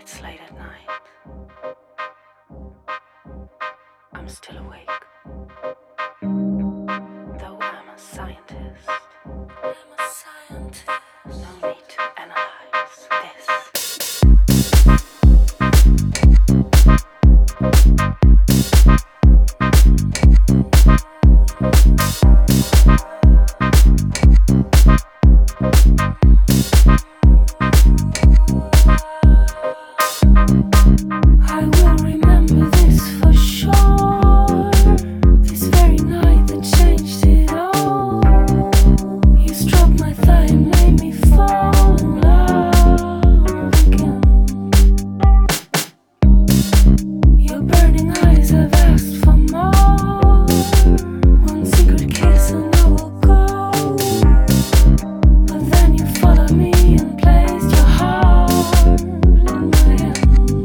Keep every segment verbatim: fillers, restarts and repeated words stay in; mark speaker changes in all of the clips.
Speaker 1: It's late at night. I'm still awake. Though I'm a scientist. I'm a scientist. No need to analyze this. I will remember this for sure. This very night that changed it all. You struck my thigh and made me fall in love again. Your burning eyes have asked for more. One secret kiss and I will go. But then you followed me and placed your heart in my hand.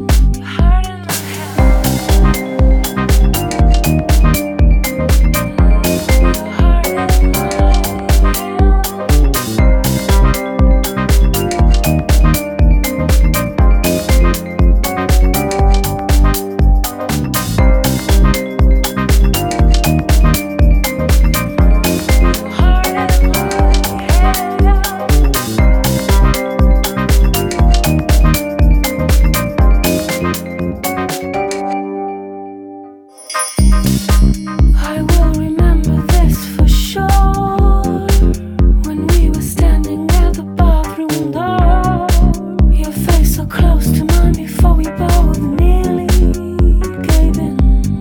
Speaker 1: I will remember this for sure. When we were standing at the bathroom door, your face so close to mine before we both nearly gave in.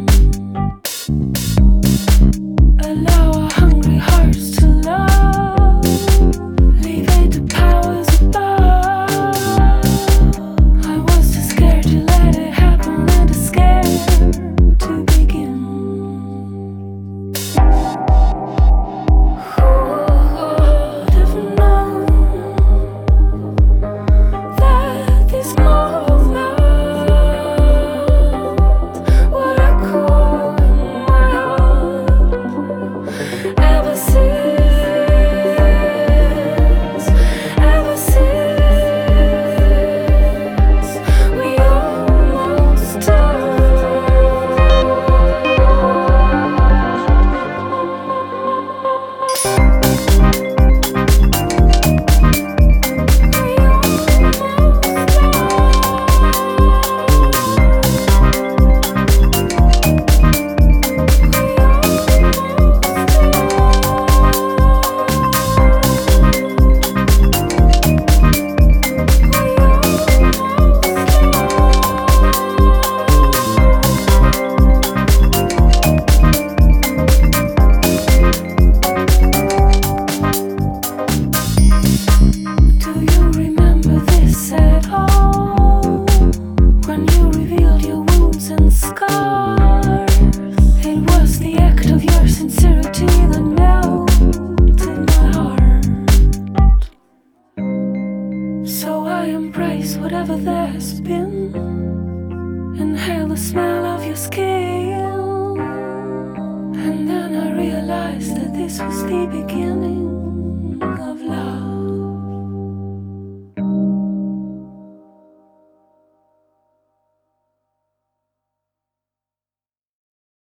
Speaker 1: Allow our hungry hearts to love, leave it to powers above. I was too scared to let it happen and too scared to begin. So I embrace whatever there has been, inhale the smell of your skin, and then I realized that this was the beginning.